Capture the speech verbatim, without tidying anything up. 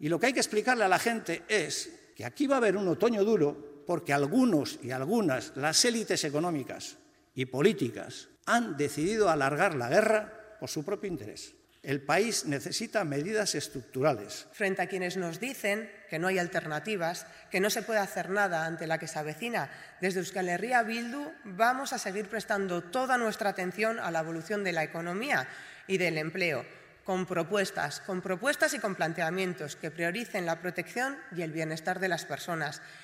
Y lo que hay que explicarle a la gente es que aquí va a haber un otoño duro porque algunos y algunas, las élites económicas y políticas, han decidido alargar la guerra por su propio interés. El país necesita medidas estructurales. Frente a quienes nos dicen que no hay alternativas, que no se puede hacer nada ante la que se avecina, desde Euskal Herria Bildu vamos a seguir prestando toda nuestra atención a la evolución de la economía y del empleo, con propuestas, con propuestas y con planteamientos que prioricen la protección y el bienestar de las personas